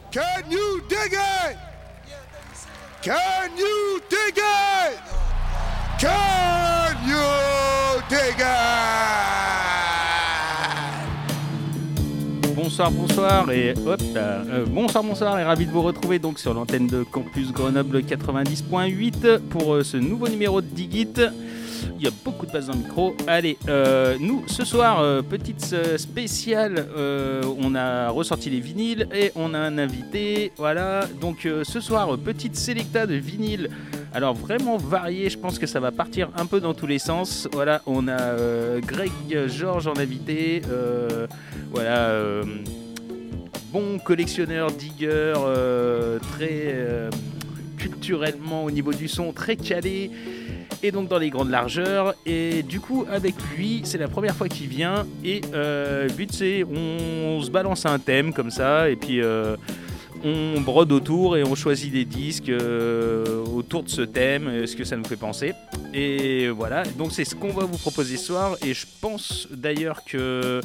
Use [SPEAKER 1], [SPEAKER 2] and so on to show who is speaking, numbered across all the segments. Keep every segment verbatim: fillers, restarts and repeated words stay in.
[SPEAKER 1] Can you dig it? Can you dig it? Can you dig it?
[SPEAKER 2] Bonsoir, bonsoir et hop là. Euh, bonsoir, bonsoir et ravi de vous retrouver donc sur l'antenne de Campus Grenoble quatre-vingt-dix point huit pour euh, ce nouveau numéro de Digit. Il y a beaucoup de basses dans le micro. Allez, euh, nous, ce soir, euh, petite euh, spéciale, euh, on a ressorti les vinyles et on a un invité. Voilà, donc euh, ce soir, petite sélecta de vinyles. Alors vraiment varié, je pense que ça va partir un peu dans tous les sens. Voilà, on a euh, Greg George en invité. Euh, voilà, euh, bon collectionneur, digger, euh, très euh, culturellement au niveau du son, très calé. Et donc dans les grandes largeurs, et du coup avec lui c'est la première fois qu'il vient, et euh, le but c'est on, on se balance un thème comme ça, et puis euh, on brode autour et on choisit des disques euh, autour de ce thème, ce que ça nous fait penser. Et voilà, donc c'est ce qu'on va vous proposer ce soir, et je pense d'ailleurs que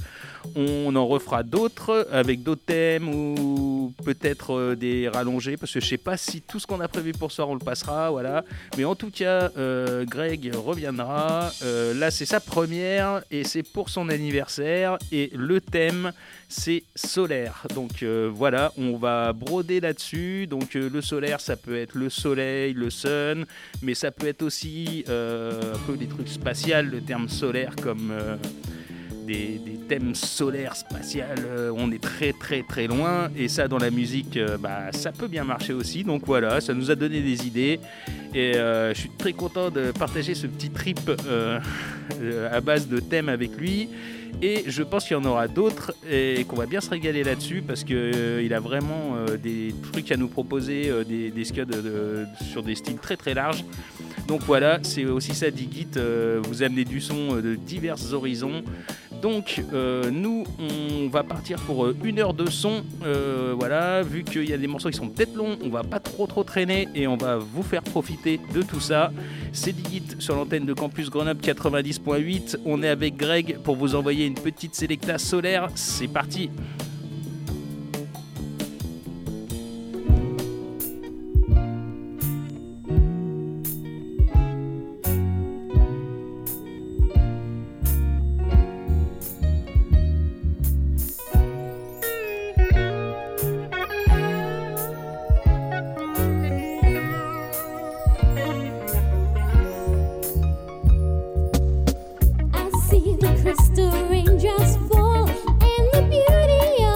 [SPEAKER 2] on en refera d'autres avec d'autres thèmes ou peut-être euh, des rallongés, parce que je sais pas si tout ce qu'on a prévu pour ce soir on le passera, voilà. Mais en tout cas, euh, Greg reviendra. Euh, là, c'est sa première et c'est pour son anniversaire. Et le thème, c'est solaire. Donc euh, voilà, on va broder là-dessus. Donc euh, le solaire, ça peut être le soleil, le sun, mais ça peut être aussi euh, un peu des trucs spatials, le terme solaire comme... Euh, Des, des thèmes solaires, spatials, euh, on est très très très loin, et ça dans la musique, euh, bah, ça peut bien marcher aussi, donc voilà, ça nous a donné des idées, et euh, je suis très content de partager ce petit trip euh, à base de thèmes avec lui, et je pense qu'il y en aura d'autres, et qu'on va bien se régaler là-dessus, parce qu'il euh, a vraiment euh, des trucs à nous proposer, euh, des, des scuds de, de, sur des styles très très larges. Donc voilà, c'est aussi ça Digit, euh, vous amenez du son de divers horizons. Donc euh, nous on va partir pour une heure de son, euh, voilà, vu qu'il y a des morceaux qui sont peut-être longs, on va pas trop trop traîner et on va vous faire profiter de tout ça. C'est Digit sur l'antenne de Campus Grenoble quatre-vingt-dix point huit, on est avec Greg pour vous envoyer une petite sélecta solaire, c'est parti.
[SPEAKER 3] Crystal raindrops fall, and the beauty of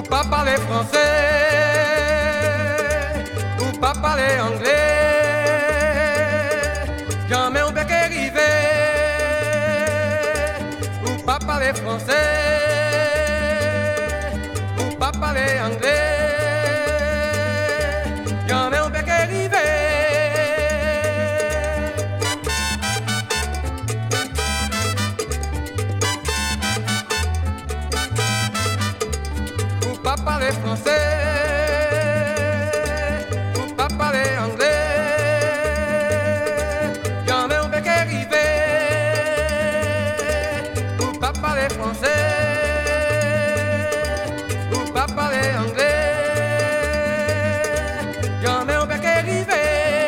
[SPEAKER 3] pas parler français, ou pas parler anglais. Jamais on peut qu'arriver, ou pas parler français, ou pas parler anglais. Jamais on peut qu'arriver. Pas parler français, ou pas parler anglais. Jamais on peut qu'arriver, ou pas parler français, ou pas parler anglais. Jamais on peut qu'arriver.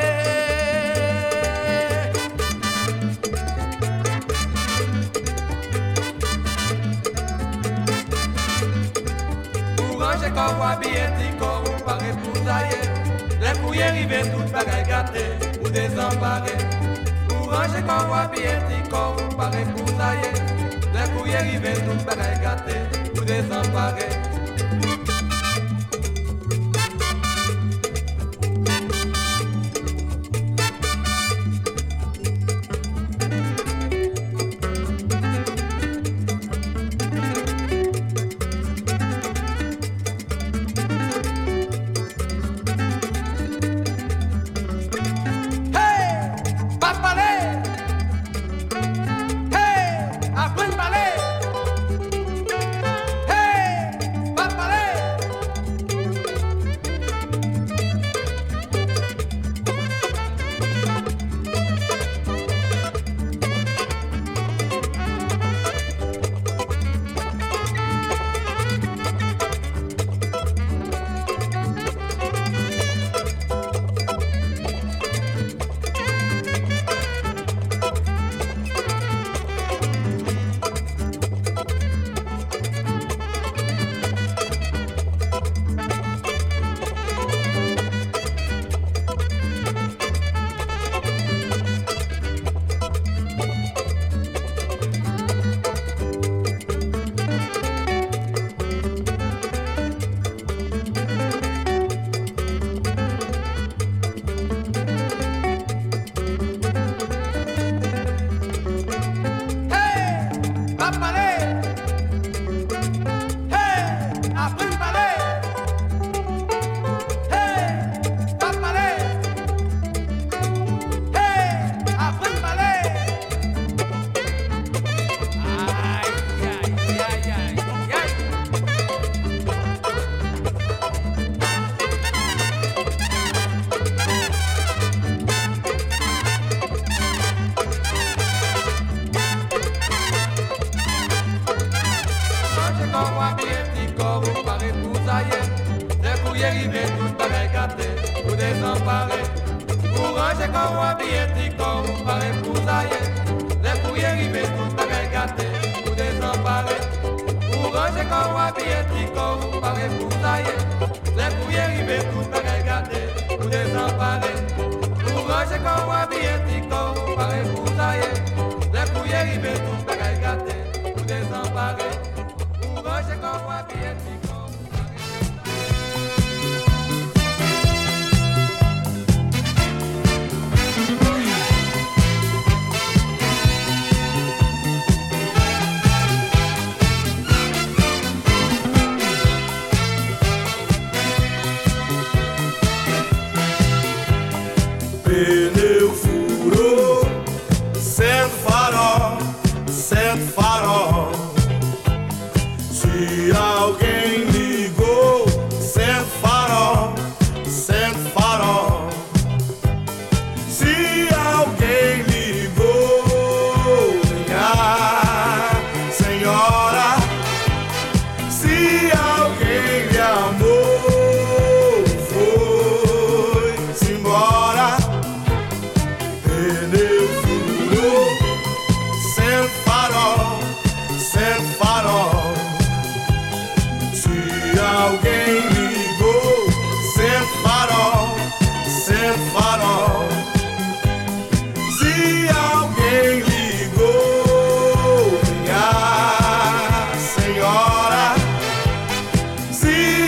[SPEAKER 3] J'ai qu'à voir bien tes corps ou pas épousailler. Les couilles arrivent toutes bagailles gâtées ou désemparées. Courage j'ai qu'à voir bien tes corps ou pas épousailler. Les couilles arrivent toutes bagailles gâtées ou désemparées.
[SPEAKER 4] Pneu furou, sendo farol, sendo farol. Se alguém ligou, sendo farol, sendo farol. Se alguém ligou, minha senhora. Se alguém lhe amou, foi-se embora. Pneu furou, sem farol, sem farol. Se alguém ligou, sem farol, sem farol. Se alguém ligou, minha senhora. Se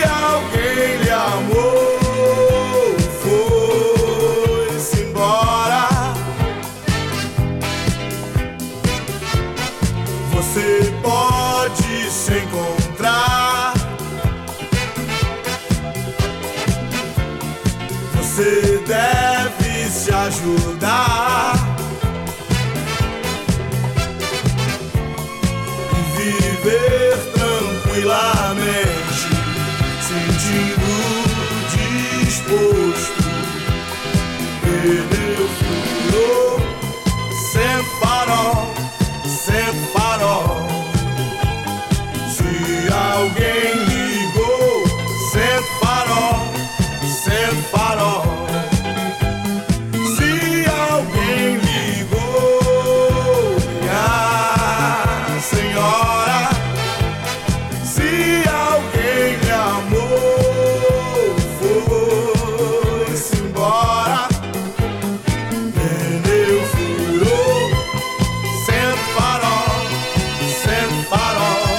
[SPEAKER 4] mente, sentindo disposto, perdeu, furou, sem farol, sem farol. Se alguém ligou, sem farol, sem farol. Se alguém ligou, minha senhora, se alguém me amou, foi-se embora. Pneu furou, sem farol, sem farol.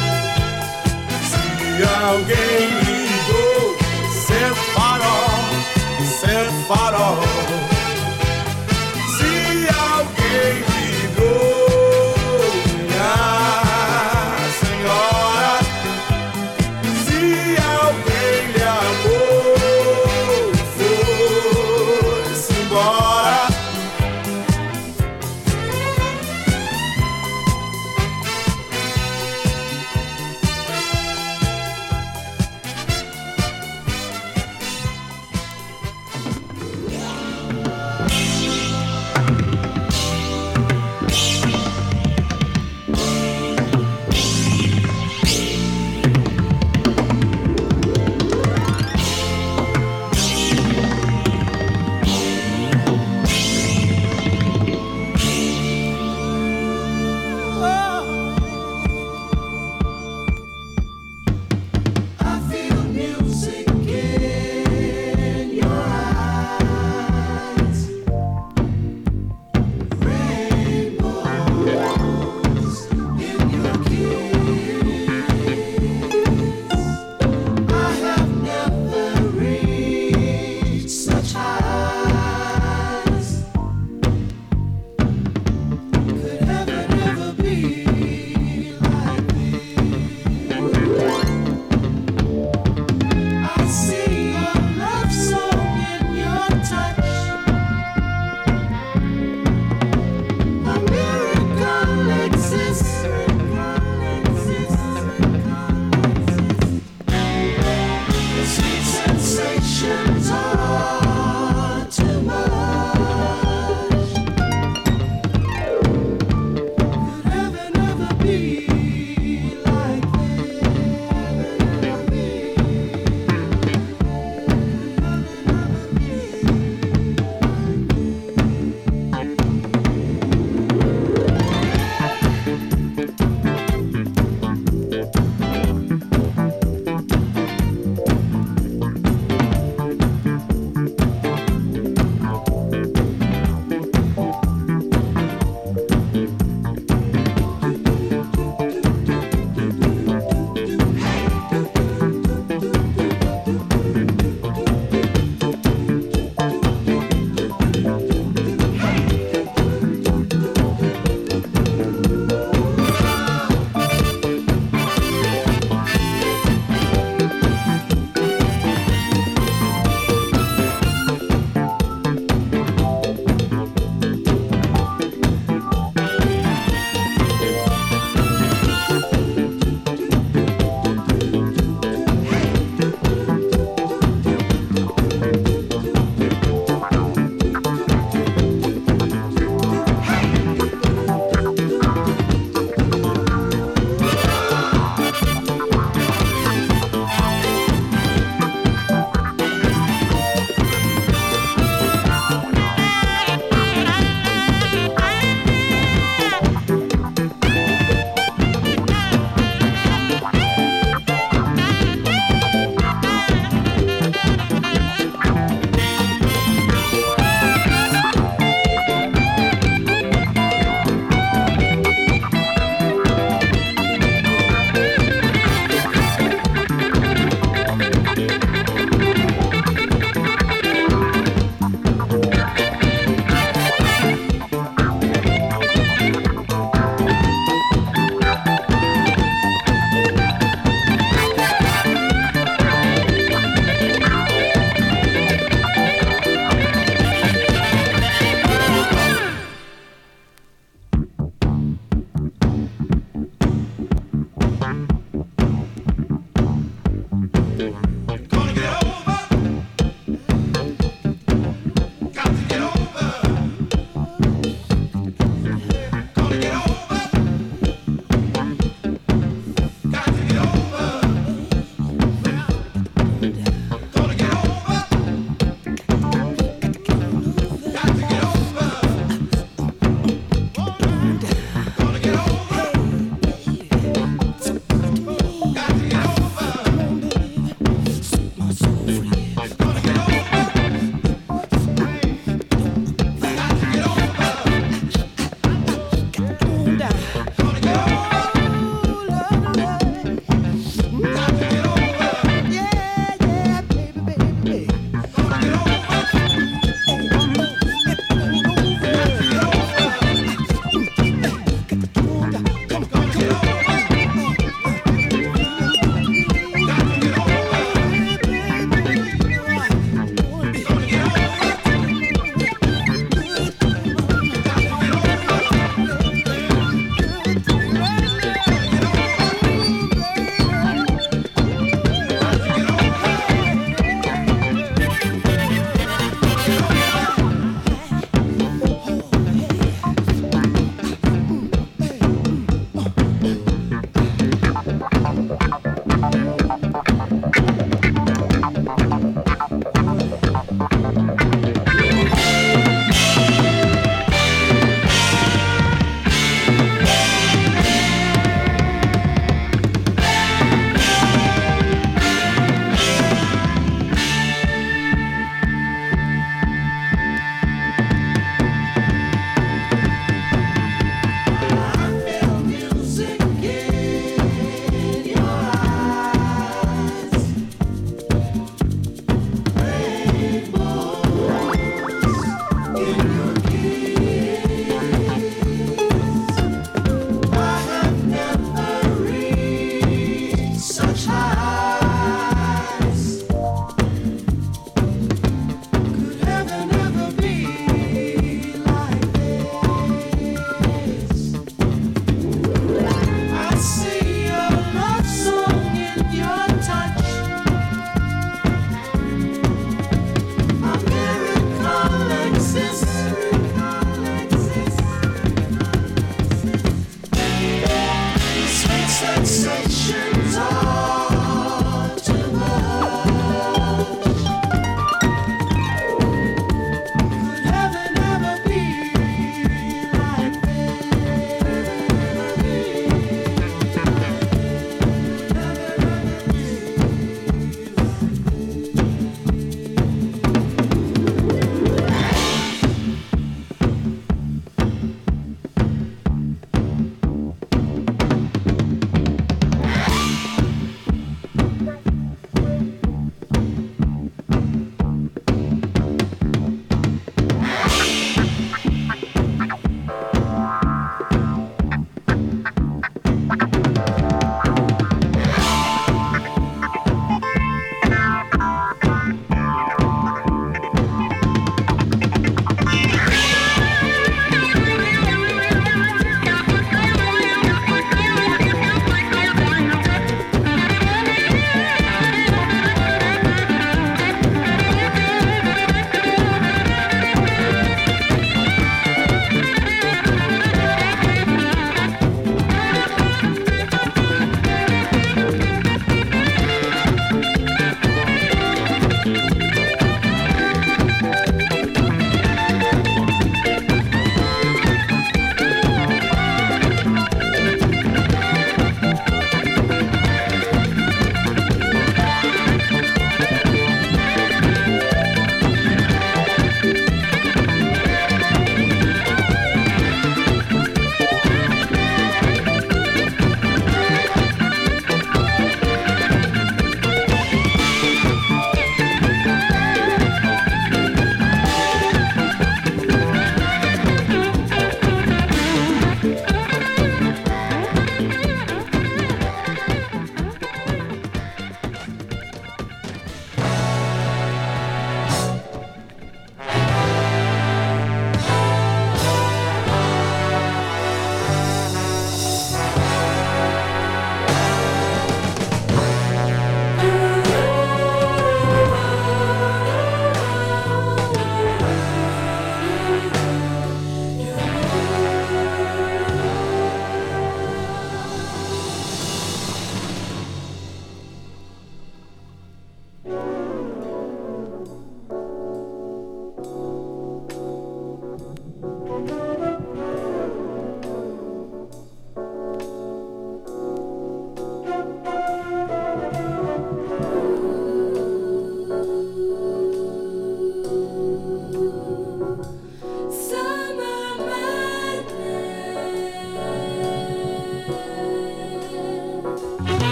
[SPEAKER 4] Se alguém ligou, sem farol, sem farol. Se alguém ligou, minha senhora, se alguém lhe amou, foi-se embora.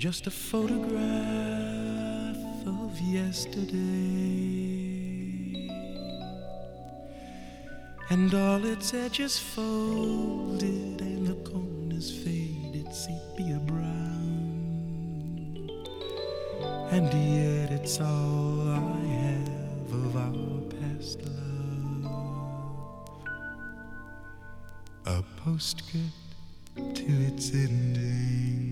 [SPEAKER 5] just a photograph of yesterday, and all its edges folded and the corners faded sepia brown, and yet it's all I have of our past love, a postscript to its ending.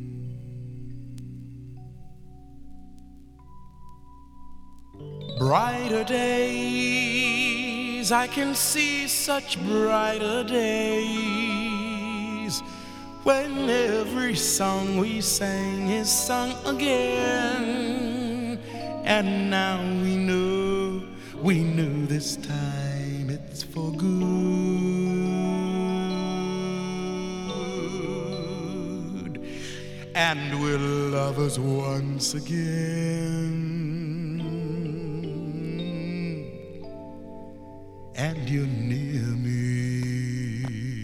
[SPEAKER 5] Brighter days, I can see such brighter days, when every song we sang is sung again. And now we know, we know this time it's for good, and we're lovers once again. And you're near me.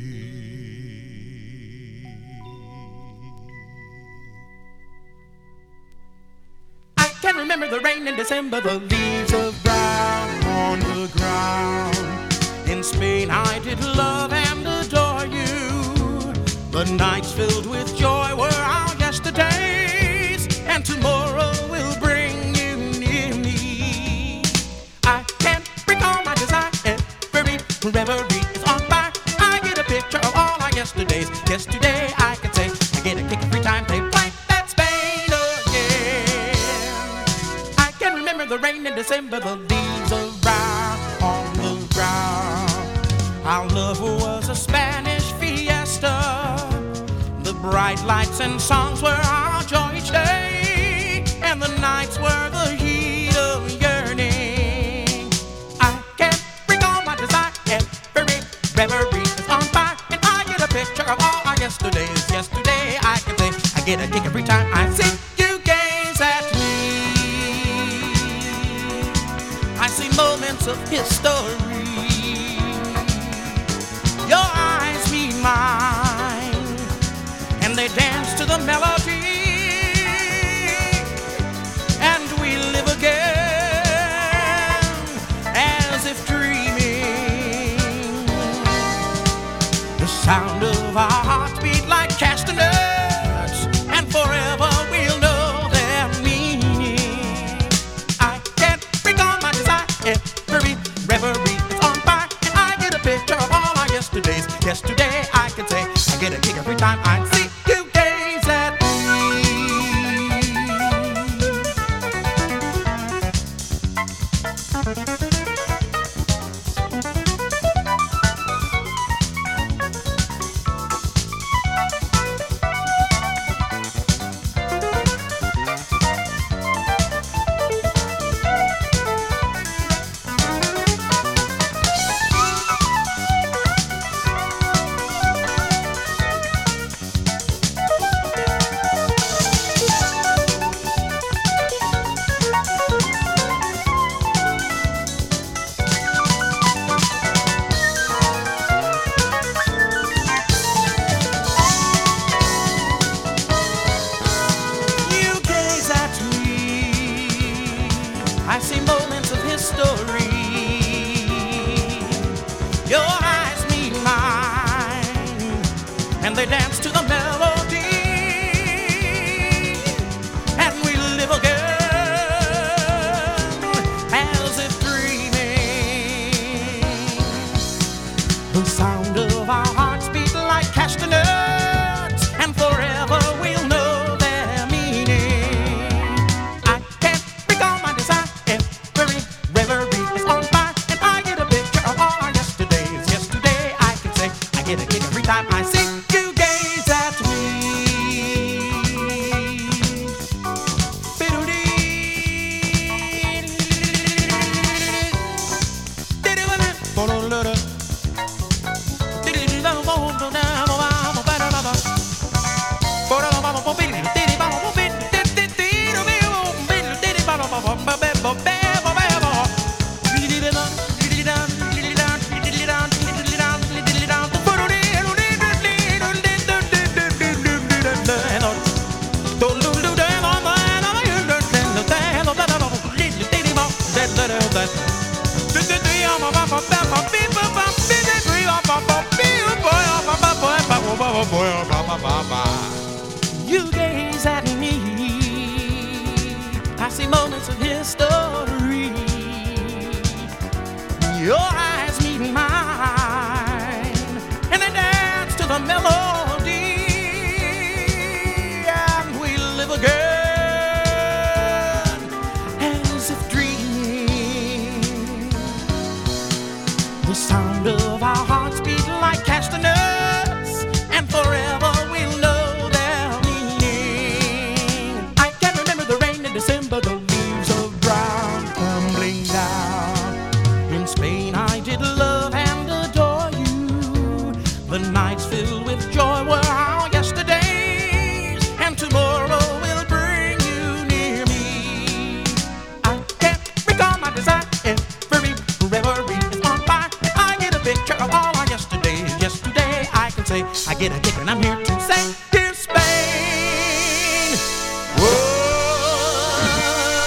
[SPEAKER 5] I can remember the rain in December, the leaves of brown on the ground. In Spain I did love and adore you. The nights filled with joy were our yesterdays, and tomorrow will bring you near me. I can't recall my desire. Reverie is on fire. I get a picture of all our yesterdays. Yesterday I can say I get a kick every time they play that Spain again. I can remember the rain in December, the leaves of brown on the ground. Our love was a Spanish fiesta. The bright lights and songs were our joy each day, and the nights were the heat of yearning. I can't recall my desire. Reverie is on fire, and I get a picture of all our yesterdays. Yesterday I can say I get a kick every time I see you gaze at me. I see moments of history. Your eyes meet mine, and they dance to the melody, and we live again as if dreaming. The sound of our hearts beat like castanets, and forever we'll know their meaning. I can't recall my desire. Every reverie is on fire, and I get a picture of all our yesterdays. Yesterday I can say I get a kick every time I see you gaze at me. Don't oh boy, oh, ba, ba, ba, ba. You gaze at me, I see moments of history. Your eyes meet mine, and they dance to the melody, and we live again as if dreaming. The sound of our hearts beat like castanets, and forever we'll know their meaning. I can remember the rain in December, the leaves of brown tumbling down. In Spain I did love and adore you. The nights filled with joy were our yesterdays, and tomorrow will bring you near me. I can't recall my desire, every reverie is on fire. I get a picture of all our yesterdays. Yesterday I can say I get a kick and I'm here to say, here's Spain. Whoa.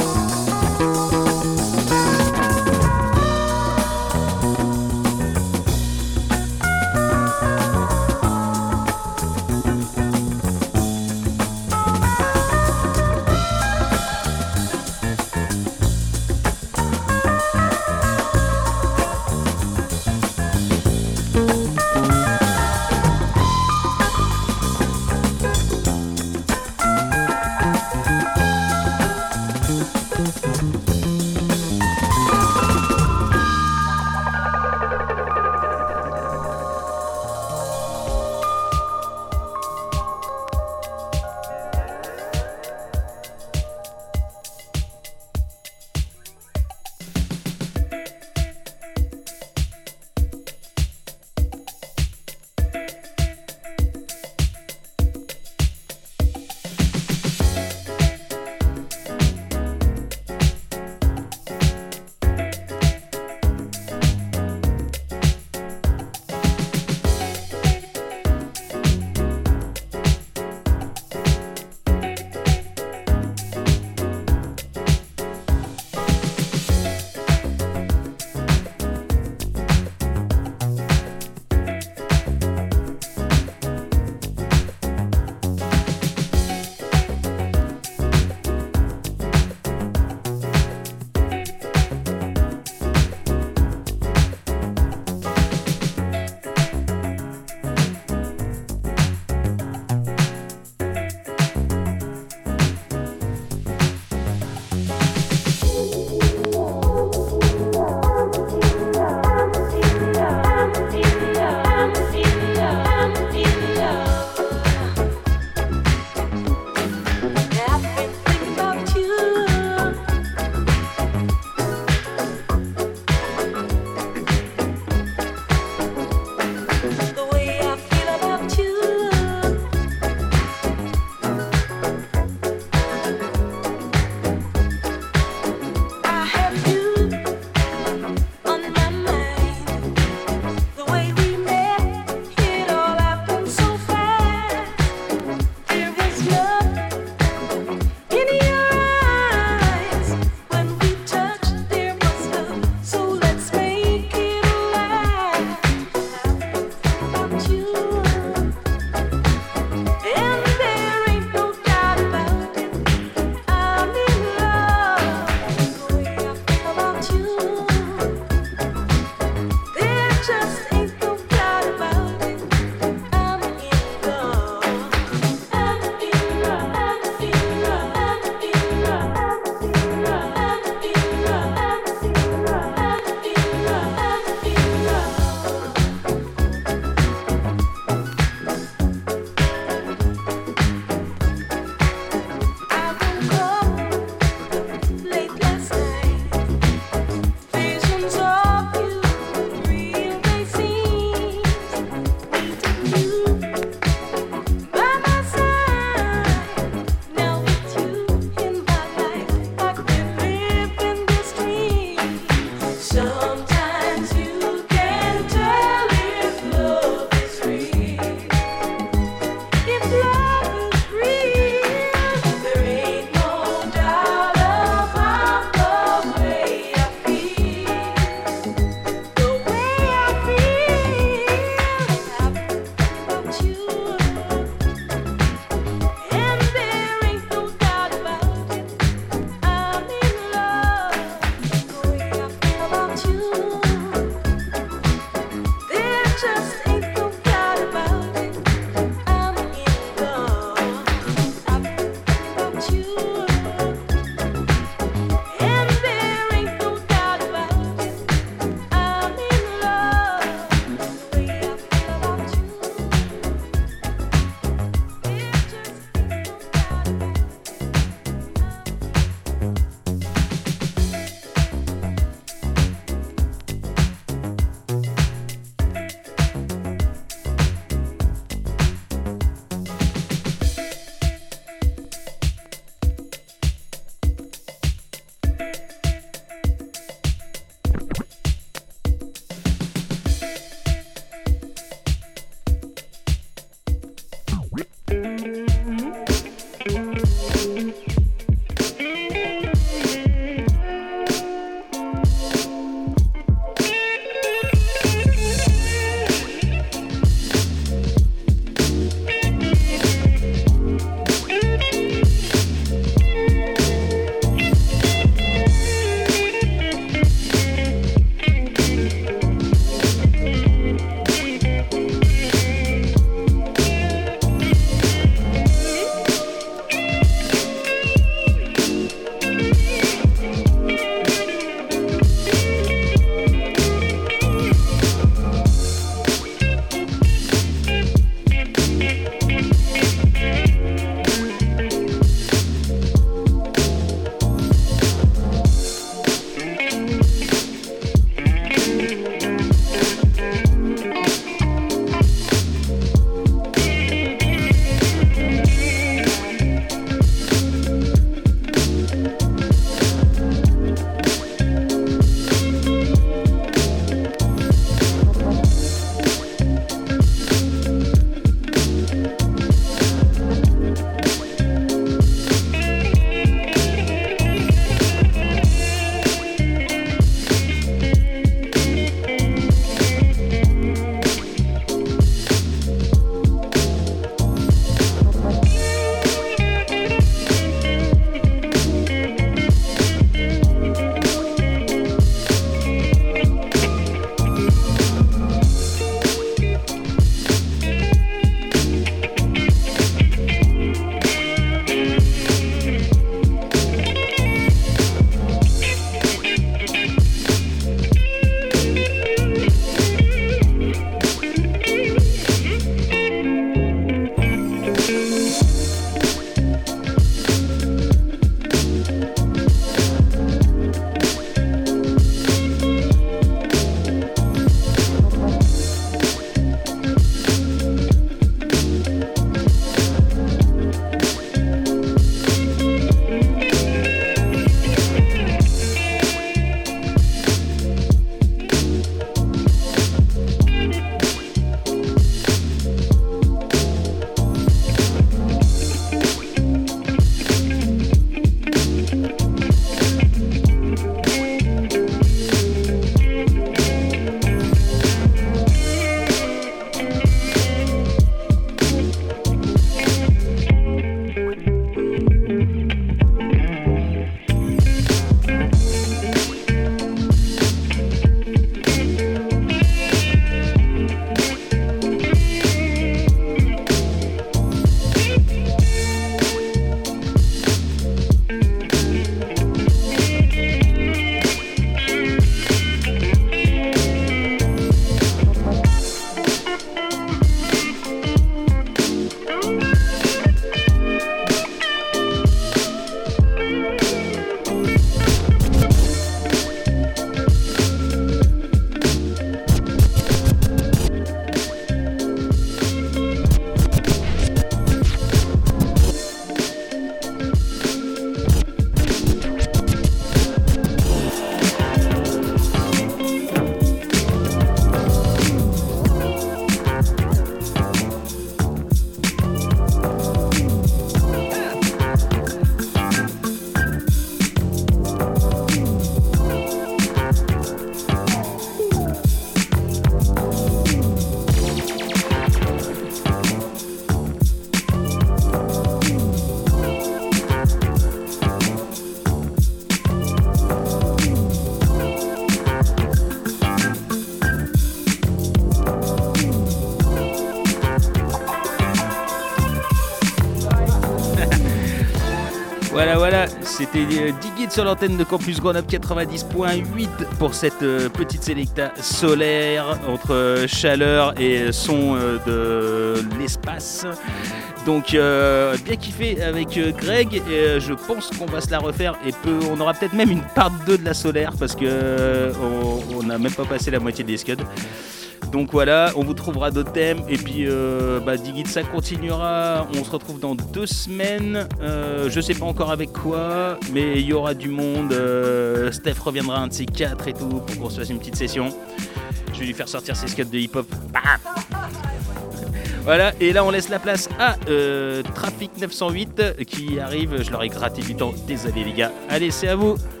[SPEAKER 2] Voilà, voilà, c'était euh, Digit sur l'antenne de Campus Grenoble quatre-vingt-dix point huit pour cette euh, petite sélecta solaire entre euh, chaleur et son euh, de l'espace. Donc euh, bien kiffé avec euh, Greg et euh, je pense qu'on va se la refaire et peu, on aura peut-être même une part deux de la solaire parce que euh, on n'a même pas passé la moitié des scuds. Donc voilà, on vous trouvera d'autres thèmes et puis euh, bah, Digit ça continuera, on se retrouve dans deux semaines, euh, je sais pas encore avec quoi, mais il y aura du monde, euh, Steph reviendra un de ces quatre et tout pour qu'on se fasse une petite session. Je vais lui faire sortir ses scuds de hip-hop. Bam. Voilà, et là on laisse la place à euh, Trafic neuf cent huit qui arrive, je leur ai gratté du temps, désolé les gars, allez c'est à vous.